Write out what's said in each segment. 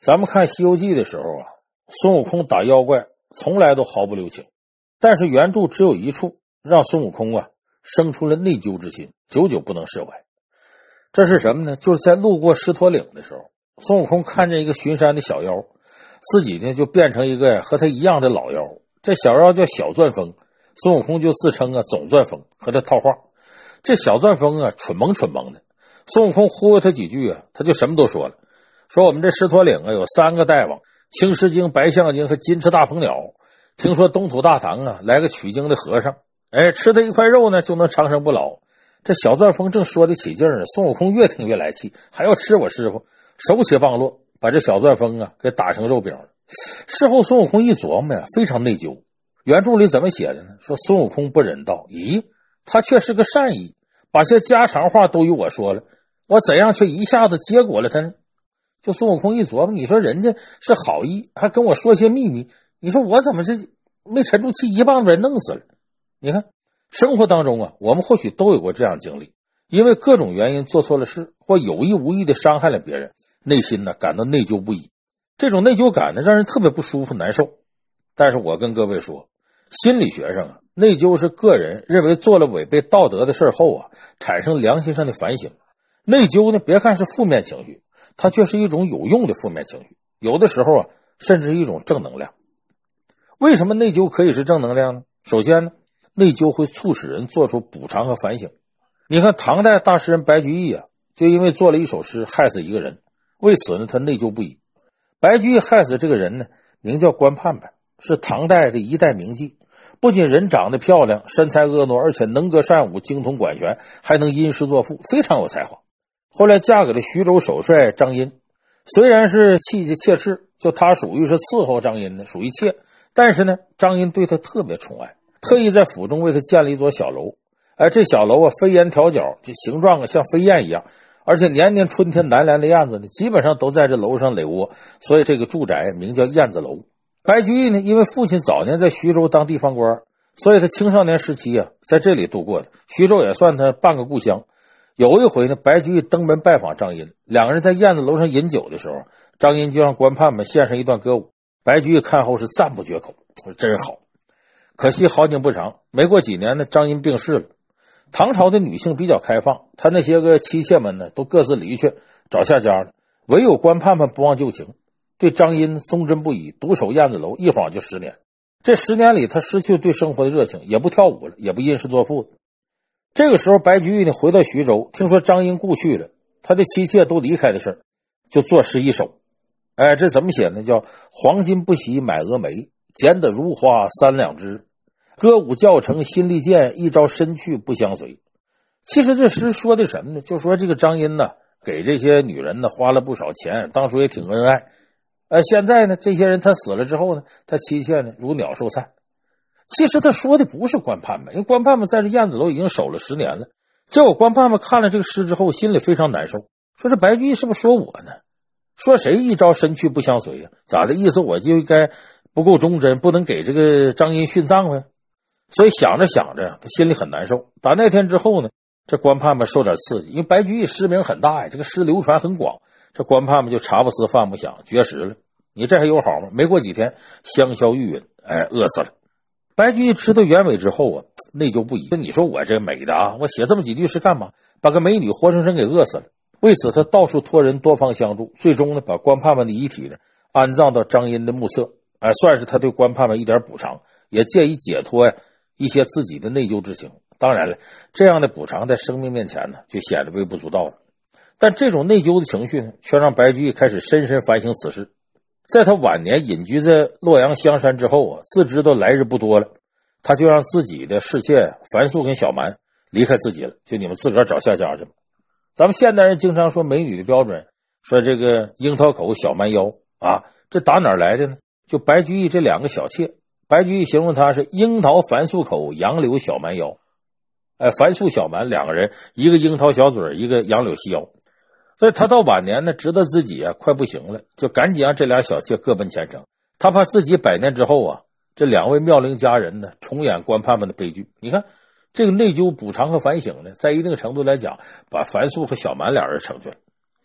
咱们看《西游记》的时候啊，孙悟空打妖怪从来都毫不留情，但是原著只有一处让孙悟空啊生出了内疚之心，久久不能释怀。这是什么呢？就是在路过狮驼岭的时候，孙悟空看见一个巡山的小妖，自己呢就变成一个和他一样的老妖。这小妖叫小钻风，孙悟空就自称啊总钻风，和他套话。这小钻风啊蠢萌蠢萌的，孙悟空忽悠他几句啊，他就什么都说了。说我们这狮驼岭啊有3个大王，青狮精、白象精和金翅大鹏鸟。听说东土大唐啊来个取经的和尚，吃他一块肉呢就能长生不老。这小钻风正说得起劲呢，孙悟空越听越来气，还要吃我师傅，手起棒落，把这小钻风啊给打成肉饼了。事后孙悟空一琢磨呀，非常内疚。原著里怎么写的呢？说孙悟空不忍道，咦，他却是个善意，把些家常话都与我说了，我怎样却一下子结果了他呢？就孙悟空一琢磨，你说人家是好意，还跟我说些秘密，你说我怎么这没沉住气，一棒子人弄死了？你看生活当中啊，我们或许都有过这样经历，因为各种原因做错了事，或有意无意的伤害了别人，内心呢感到内疚不已。这种内疚感呢让人特别不舒服难受。但是我跟各位说，心理学上啊，内疚是个人认为做了违背道德的事后啊，产生良心上的反省。内疚呢，别看是负面情绪，它却是一种有用的负面情绪，有的时候啊，甚至是一种正能量。为什么内疚可以是正能量呢？首先呢，内疚会促使人做出补偿和反省。你看唐代大诗人白居易啊，就因为做了一首诗害死一个人，为此呢，他内疚不已。白居易害死这个人呢，名叫关盼盼，是唐代的一代名妓，不仅人长得漂亮，身材婀娜，而且能歌善舞，精通管弦，还能吟诗作赋，非常有才华。后来嫁给了徐州首帅张殷，虽然是妻妾妾，就他属于是伺候张殷的，属于妾，但是呢，张殷对他特别宠爱，特意在府中为他建了一座小楼。这小楼啊，飞檐挑角，这形状啊像飞燕一样，而且年年春天南来的燕子呢，基本上都在这楼上垒窝，所以这个住宅名叫燕子楼。白居易呢，因为父亲早年在徐州当地方官，所以他青少年时期啊，在这里度过的。徐州也算他半个故乡。有一回呢，白居易登门拜访张殷，两个人在燕子楼上饮酒的时候，张殷就让关盼盼献上一段歌舞。白居易看后是赞不绝口，说真好。可惜好景不长，没过几年呢，张殷病逝了。唐朝的女性比较开放，她那些个妻妾们呢，都各自离去找下家了，唯有关盼盼不忘旧情，对张殷忠贞不已，独守燕子楼，一晃就10年。这10年里，他失去对生活的热情，也不跳舞了，也不吟诗作赋了。这个时候，白居易呢回到徐州，听说张殷故去了，他的妻妾都离开的事儿，就作诗一首。这怎么写呢？叫黄金不惜买蛾眉，剪得如花3两枝。歌舞教成心力健，一朝身去不相随。其实这诗说的什么呢？就说这个张殷呢，给这些女人呢花了不少钱，当初也挺恩爱。现在呢，这些人他死了之后呢，他妻妾呢如鸟兽散。其实他说的不是关盼盼，因为关盼盼在这燕子楼已经守了10年了。结果关盼盼看了这个诗之后，心里非常难受，说这白居易是不是说我呢？说谁一朝身去不相随呀？咋的意思？我就应该不够忠贞，不能给这个张殷殉葬呗？所以想着想着，他心里很难受。打那天之后呢，这关盼盼受点刺激，因为白居易诗名很大呀，这个诗流传很广，这关盼盼就茶不思饭不想，绝食了。你这还有好吗？没过几天，香消玉殒，饿死了。白居易知道原委之后啊，内疚不已。你说我这美的啊，我写这么几句诗干嘛？把个美女活生生给饿死了。为此，他到处托人，多方相助，最终呢，把关盼盼的遗体呢安葬到张殷的墓侧，算是他对关盼盼一点补偿，也借以解脱一些自己的内疚之情。当然了，这样的补偿在生命面前呢，就显得微不足道了。但这种内疚的情绪呢，却让白居易开始深深反省此事。在他晚年隐居在洛阳香山之后啊，自知道来日不多了，他就让自己的侍妾樊素跟小蛮离开自己了，就你们自个儿找下家去吧。咱们现代人经常说美女的标准，说这个樱桃口小蛮腰啊，这打哪儿来的呢？就白居易这2个小妾，白居易形容他是樱桃樊素口，杨柳小蛮腰。樊素小蛮2个人，一个樱桃小嘴，一个杨柳细腰。所以他到晚年呢，知道自己快不行了，就赶紧让这俩小妾各奔前程。他怕自己100年之后啊，这2位妙龄佳人呢重演关盼盼的悲剧。你看这个内疚补偿和反省呢，在一定程度来讲，把樊素和小蛮俩人成全。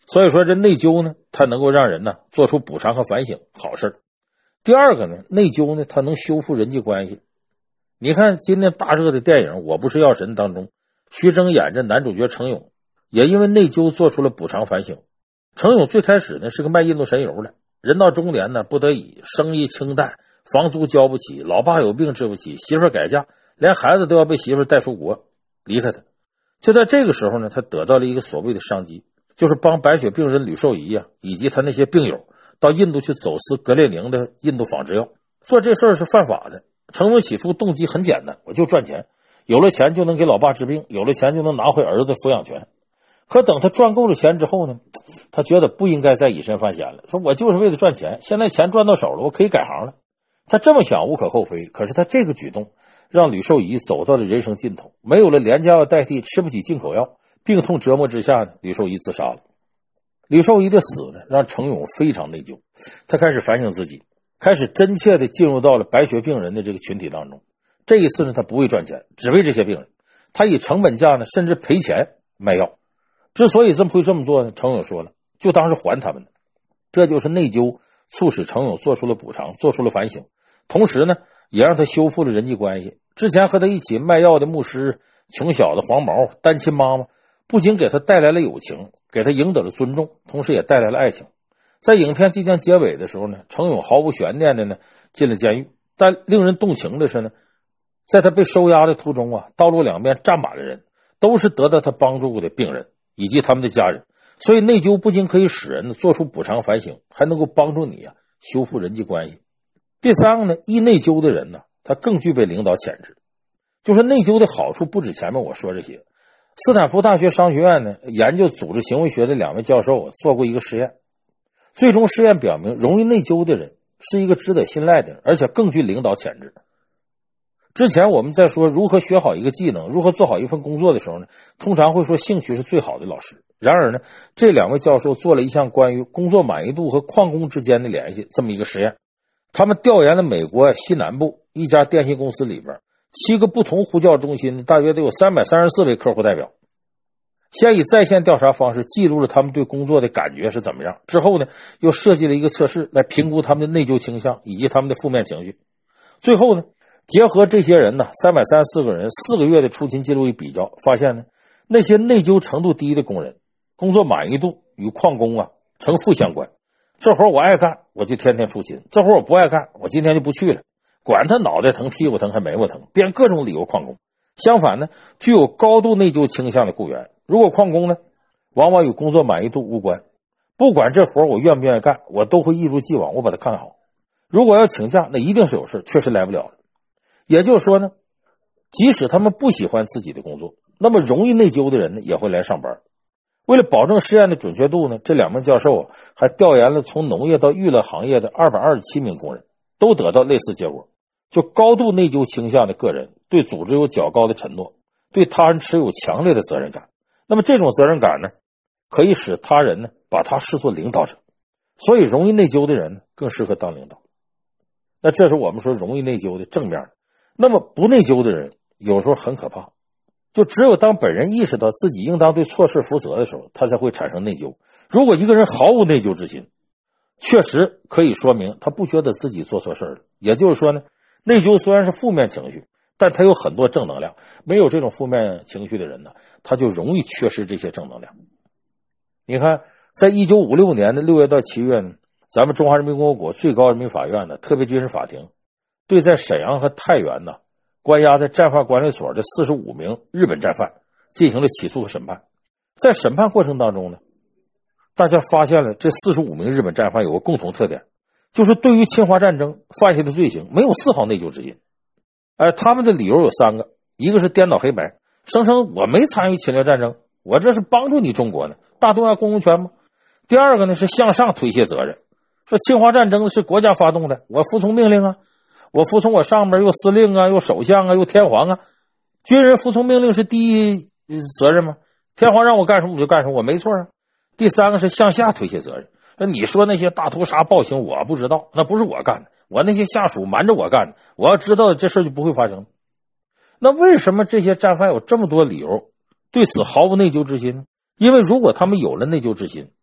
所以说这内疚呢，它能够让人呢做出补偿和反省，好事。第二个呢，内疚呢，它能修复人际关系。你看今天大热的电影《我不是药神》当中，徐峥演着男主角程勇，也因为内疚做出了补偿反省。程勇最开始呢是个卖印度神油的，人到中年呢不得已，生意清淡，房租交不起，老爸有病治不起，媳妇改嫁，连孩子都要被媳妇带出国离开他。就在这个时候呢，他得到了一个所谓的商机，就是帮白血病人吕受益以及他那些病友到印度去走私格列宁的印度仿制药。做这事儿是犯法的。程勇起初动机很简单，我就赚钱，有了钱就能给老爸治病，有了钱就能拿回儿子抚养权。可等他赚够了钱之后呢，他觉得不应该再以身犯险了，说我就是为了赚钱，现在钱赚到手了，我可以改行了。他这么想无可厚非，可是他这个举动让吕受益走到了人生尽头，没有了廉价药代替，吃不起进口药，病痛折磨之下呢，吕受益自杀了。吕受益的死呢，让程勇非常内疚，他开始反省自己，开始真切地进入到了白血病人的这个群体当中。这一次呢，他不为赚钱，只为这些病人，他以成本价呢，甚至赔钱卖药。之所以会这么做呢，程勇说了，就当是还他们的。这就是内疚促使程勇做出了补偿，做出了反省，同时呢，也让他修复了人际关系。之前和他一起卖药的牧师、穷小子黄毛、单亲妈妈，不仅给他带来了友情，给他赢得了尊重，同时也带来了爱情。在影片即将结尾的时候呢，程勇毫无悬念的呢进了监狱。但令人动情的是呢，在他被收押的途中啊，道路两边站满了人，都是得到他帮助的病人以及他们的家人。所以内疚不仅可以使人做出补偿反省，还能够帮助你修复人际关系。第三个呢，易内疚的人呢，他更具备领导潜质。就是内疚的好处不止前面我说这些。斯坦福大学商学院呢，研究组织行为学的两位教授做过一个实验，最终实验表明，容易内疚的人是一个值得信赖的人，而且更具领导潜质。之前我们在说如何学好一个技能，如何做好一份工作的时候呢，通常会说兴趣是最好的老师。然而呢，这两位教授做了一项关于工作满意度和旷工之间的联系这么一个实验。他们调研了美国西南部一家电信公司里边7个不同呼叫中心，大约都有334位客户代表。先以在线调查方式记录了他们对工作的感觉是怎么样，之后呢，又设计了一个测试来评估他们的内疚倾向以及他们的负面情绪。最后呢，结合这些人呢334个人4个月的出勤记录一比较，发现呢，那些内疚程度低的工人，工作满意度与旷工呈负相关。这活我爱干，我就天天出勤；这活我不爱干，我今天就不去了。管他脑袋疼、屁股疼还眉毛疼，编各种理由旷工。相反呢，具有高度内疚倾向的雇员，如果旷工呢，往往与工作满意度无关。不管这活我愿不愿意干，我都会一如既往，我把它干好。如果要请假，那一定是有事，确实来不了了。也就是说呢，即使他们不喜欢自己的工作，那么容易内疚的人呢，也会来上班。为了保证实验的准确度呢，这两名教授还调研了从农业到娱乐行业的227名工人，都得到类似结果。就高度内疚倾向的个人，对组织有较高的承诺，对他人持有强烈的责任感。那么这种责任感呢，可以使他人呢把他视作领导者。所以容易内疚的人呢，更适合当领导。那这是我们说容易内疚的正面。那么不内疚的人有时候很可怕，就只有当本人意识到自己应当对错事负责的时候，他才会产生内疚。如果一个人毫无内疚之心，确实可以说明他不觉得自己做错事了。也就是说呢，内疚虽然是负面情绪，但它有很多正能量。没有这种负面情绪的人呢，他就容易缺失这些正能量。你看，在1956年的6月到7月呢，咱们中华人民共和国最高人民法院的特别军事法庭对在沈阳和太原呢关押在战犯管理所的45名日本战犯进行了起诉和审判。在审判过程当中呢，大家发现了这45名日本战犯有个共同特点，就是对于侵华战争犯下的罪行没有丝毫内疚之心。他们的理由有3个，一个是颠倒黑白，声称我没参与侵略战争，我这是帮助你中国呢，大东亚共荣圈吗？第二个呢是向上推卸责任，说侵华战争是国家发动的，我服从命令我服从我上面又司令又首相又天皇军人服从命令是第一责任吗？天皇让我干什么我就干什么，我没错第三个是向下推卸责任，你说那些大屠杀暴行我不知道，那不是我干的，我那些下属瞒着我干的，我要知道这事就不会发生。那为什么这些战犯有这么多理由对此毫无内疚之心呢？因为如果他们有了内疚之心，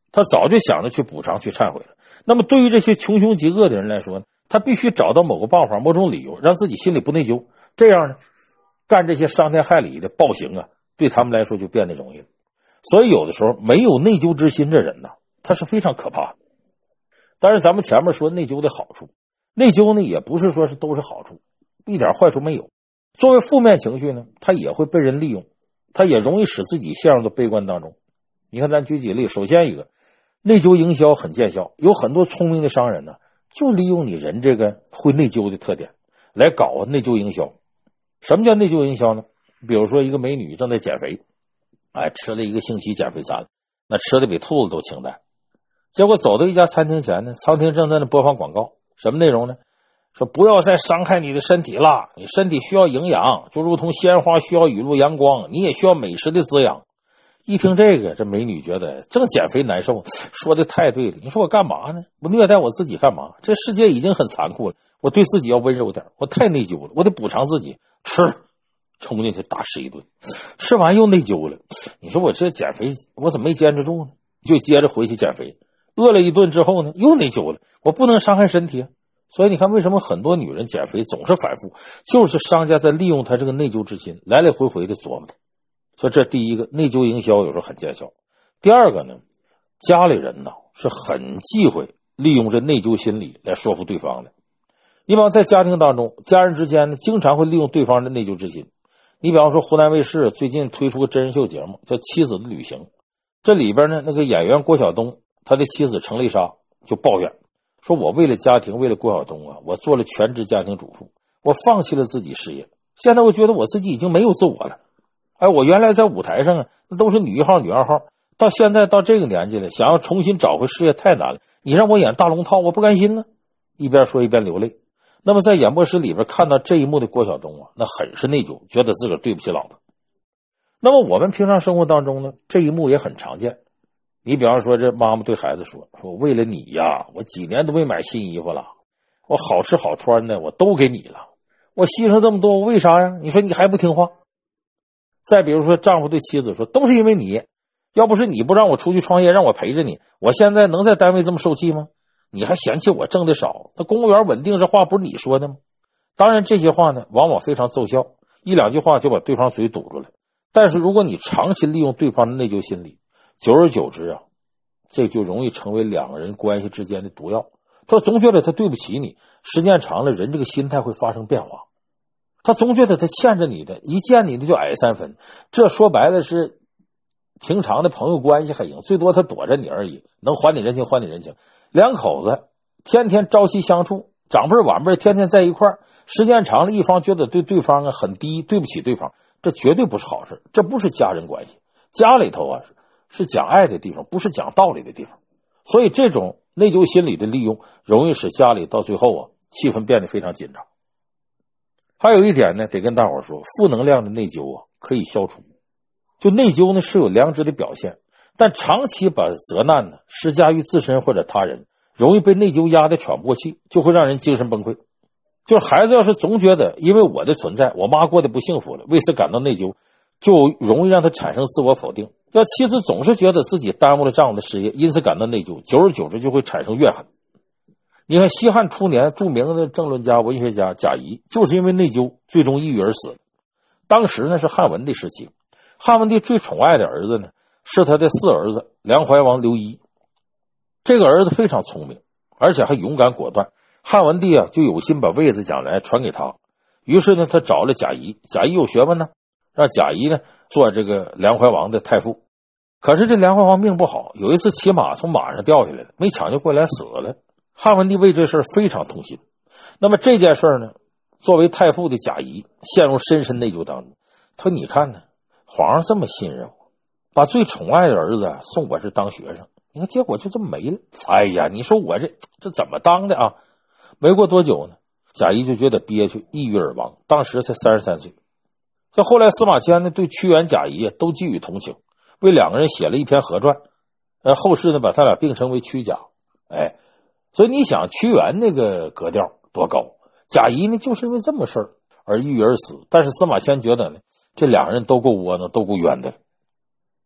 他早就想着去补偿去忏悔了。那么对于这些穷凶极恶的人来说，他必须找到某个办法某种理由让自己心里不内疚，这样呢干这些伤天害理的暴行啊，对他们来说就变得容易了。所以有的时候没有内疚之心这人呢，他是非常可怕的。当然咱们前面说内疚的好处，内疚呢也不是说是都是好处，一点坏处没有。作为负面情绪呢，它也会被人利用，它也容易使自己陷入到悲观当中。你看咱举几个例，首先一个内疚营销很见效，有很多聪明的商人呢，就利用你人这个会内疚的特点来搞内疚营销。什么叫内疚营销呢？比如说一个美女正在减肥，吃了1个星期减肥餐，那吃的比兔子都清淡。结果走到一家餐厅前呢，餐厅正在那播放广告，什么内容呢？说不要再伤害你的身体了，你身体需要营养，就如同鲜花需要雨露阳光，你也需要美食的滋养。一听这个，这美女觉得正减肥难受，说的太对了。你说我干嘛呢？我虐待我自己干嘛？这世界已经很残酷了，我对自己要温柔点，我太内疚了，我得补偿自己。吃，冲进去大吃一顿，吃完又内疚了。你说我这减肥我怎么没坚持住呢？就接着回去减肥，饿了一顿之后呢，又内疚了，我不能伤害身体啊。所以你看为什么很多女人减肥总是反复，就是商家在利用她这个内疚之心，来来回回的琢磨她。所以这第一个，内疚营销有时候很见效。第二个呢，家里人呢是很忌讳利用这内疚心理来说服对方的。一般在家庭当中，家人之间呢经常会利用对方的内疚之心。你比方说湖南卫视最近推出个真人秀节目叫《妻子的旅行》，这里边呢那个演员郭晓东他的妻子程丽莎就抱怨说，我为了家庭为了郭晓东啊，我做了全职家庭主妇，我放弃了自己事业，现在我觉得我自己已经没有自我了。我原来在舞台上啊那都是女一号女二号，到现在到这个年纪了，想要重新找回事业太难了，你让我演大龙套我不甘心呢。一边说一边流泪。那么在演播室里边看到这一幕的郭晓东啊，那很是内疚，觉得自个儿对不起老婆。那么我们平常生活当中呢，这一幕也很常见。你比方说这妈妈对孩子说为了你呀，我几年都没买新衣服了，我好吃好穿的我都给你了，我牺牲这么多我为啥呀？你说你还不听话。再比如说丈夫对妻子说，都是因为你，要不是你不让我出去创业让我陪着你，我现在能在单位这么受气吗？你还嫌弃我挣的少，那公务员稳定这话不是你说的吗？当然这些话呢往往非常奏效，一两句话就把对方嘴堵住了。但是如果你长期利用对方的内疚心理，久而久之啊，这就容易成为两个人关系之间的毒药。他总觉得他对不起你，时间长了人这个心态会发生变化。他总觉得他欠着你的，一见你的就矮3分，这说白了是平常的朋友关系还行，最多他躲着你而已，能还你人情还你人情。两口子天天朝夕相处，长辈晚辈天天在一块儿，时间长了一方觉得对对方啊很低，对不起对方，这绝对不是好事，这不是家人关系。家里头啊是讲爱的地方，不是讲道理的地方。所以这种内疚心理的利用容易使家里到最后啊气氛变得非常紧张。还有一点呢，得跟大伙说，负能量的内疚啊可以消除。就内疚呢是有良知的表现，但长期把责难呢施加于自身或者他人，容易被内疚压得喘不过气，就会让人精神崩溃。就是孩子要是总觉得因为我的存在我妈过得不幸福了，为此感到内疚，就容易让他产生自我否定。要妻子总是觉得自己耽误了丈夫的事业，因此感到内疚，久而久之就会产生怨恨。你看西汉初年著名的政论家文学家贾谊，就是因为内疚最终抑郁而死。当时呢是汉文帝时期，汉文帝最宠爱的儿子呢是他的4儿子梁怀王刘一。这个儿子非常聪明，而且还勇敢果断，汉文帝啊就有心把位子将来传给他。于是呢他找了贾谊，贾谊有学问呢，让贾谊呢做这个梁怀王的太傅。可是这梁怀王命不好，有一次骑马从马上掉下来了，没抢救过来死了。汉文帝为这事非常痛心。那么这件事呢，作为太傅的贾谊陷入深深内疚当中。他说你看呢，皇上这么信任我，把最宠爱的儿子送我这当学生，你看结果就这么没了。哎呀，你说我这怎么当的啊？没过多久呢，贾谊就觉得憋屈，抑郁而亡，当时才33岁。这后来司马迁呢对屈原贾谊都寄予同情，为两个人写了一篇合传，后世呢把他俩并称为屈贾。所以你想屈原那个格调多高，贾谊呢就是因为这么事儿而抑郁而死。但是司马迁觉得呢这两人都够窝囊，都够冤的。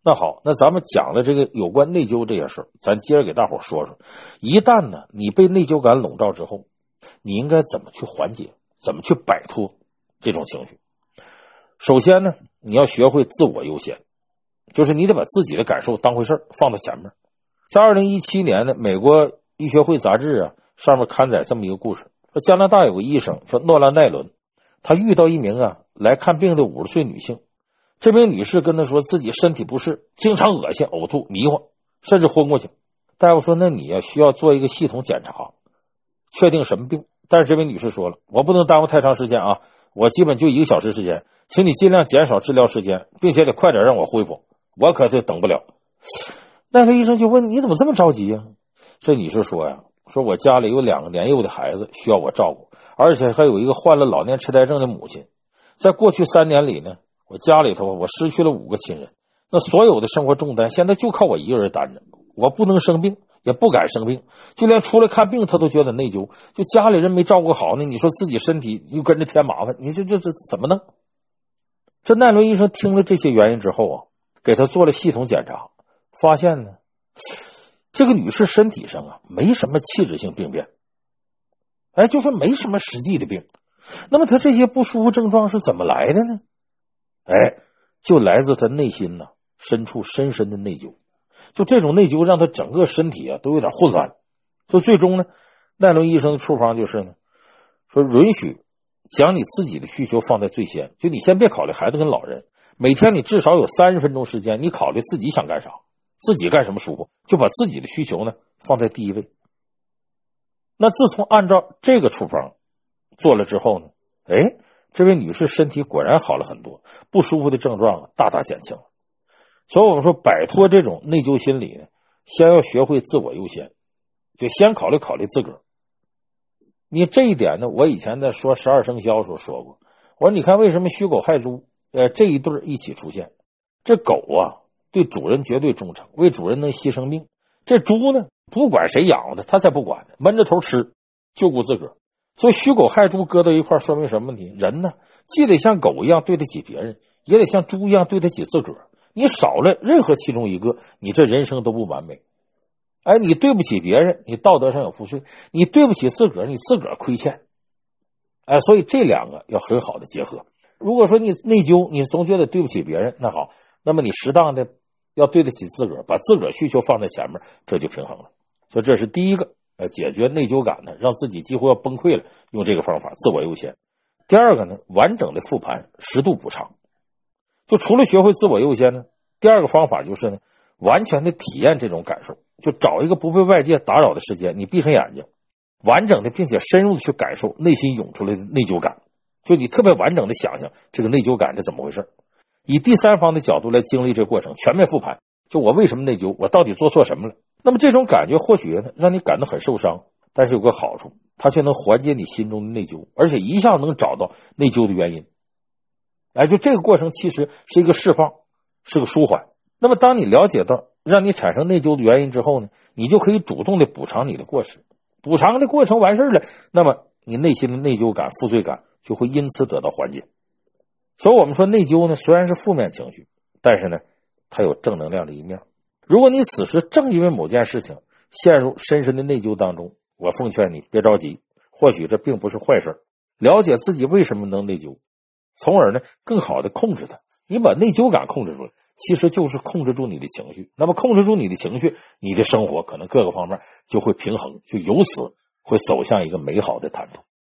那好，那咱们讲了这个有关内疚这些事儿，咱接着给大伙说说，一旦呢你被内疚感笼罩之后，你应该怎么去缓解，怎么去摆脱这种情绪。首先呢，你要学会自我优先，就是你得把自己的感受当回事儿，放在前面。在2017年呢，美国医学会杂志上面刊载这么一个故事，说加拿大有个医生叫诺兰奈伦，他遇到一名来看病的50岁女性，这名女士跟他说自己身体不适，经常恶心、呕吐、迷糊，甚至昏过去。大夫说那你需要做一个系统检查，确定什么病。但是这位女士说了，我不能耽误太长时间我基本就1个小时时间，请你尽量减少治疗时间，并且得快点让我恢复，我可是等不了。奈伦医生就问，你怎么这么着急这女士说说我家里有2个年幼的孩子需要我照顾，而且还有一个患了老年痴呆症的母亲。在过去3年里呢，我家里头我失去了5个亲人，那所有的生活重担现在就靠我一个人担着，我不能生病，也不敢生病，就连出来看病他都觉得内疚，就家里人没照顾好呢，你说自己身体又跟着添麻烦，你这怎么弄？这奈伦医生听了这些原因之后给他做了系统检查，发现呢这个女士身体上没什么器质性病变，就说没什么实际的病。那么她这些不舒服症状是怎么来的呢？就来自她内心深处深深的内疚。就这种内疚让她整个身体都有点混乱。所以最终呢，奈伦医生的处方就是呢，说允许将你自己的需求放在最先，就你先别考虑孩子跟老人，每天你至少有30分钟时间，你考虑自己想干啥，自己干什么舒服，就把自己的需求呢放在第一位。那自从按照这个处方做了之后呢，这位女士身体果然好了很多，不舒服的症状大大减轻了。所以我们说摆脱这种内疚心理呢，先要学会自我优先，就先考虑考虑自个儿。你这一点呢，我以前在说12生肖的时候说过，我说你看为什么戌狗亥猪这一对一起出现，这狗对主人绝对忠诚，为主人能牺牲命，这猪呢不管谁养的他才不管呢，闷着头吃，就顾自个儿。所以戌狗亥猪搁到一块说明什么问题？人呢既得像狗一样对得起别人，也得像猪一样对得起自个儿。你少了任何其中一个，你这人生都不完美。你对不起别人，你道德上有负罪；你对不起自个儿，你自个儿亏欠。所以这2个要很好的结合。如果说你内疚，你总觉得对不起别人，那好，那么你适当的要对得起自个儿，把自个儿需求放在前面，这就平衡了。所以这是第一个解决内疚感呢，让自己几乎要崩溃了，用这个方法自我优先。第二个呢，完整的复盘，适度补偿。就除了学会自我优先呢，第二个方法就是呢，完全的体验这种感受，就找一个不被外界打扰的时间，你闭上眼睛，完整的并且深入的去感受内心涌出来的内疚感，就你特别完整的想想这个内疚感是怎么回事，以第三方的角度来经历这个过程，全面复盘，就我为什么内疚，我到底做错什么了。那么这种感觉或许呢让你感到很受伤，但是有个好处，它却能缓解你心中的内疚，而且一下能找到内疚的原因。就这个过程其实是一个释放，是个舒缓。那么当你了解到让你产生内疚的原因之后呢，你就可以主动的补偿你的过失，补偿的过程完事了，那么你内心的内疚感、负罪感就会因此得到缓解。所以我们说内疚呢虽然是负面情绪，但是呢它有正能量的一面。如果你此时正因为某件事情陷入深深的内疚当中，我奉劝你别着急，或许这并不是坏事，了解自己为什么能内疚，从而呢更好的控制它。你把内疚感控制住了，其实就是控制住你的情绪。那么控制住你的情绪，你的生活可能各个方面就会平衡，就由此会走向一个美好的坦途。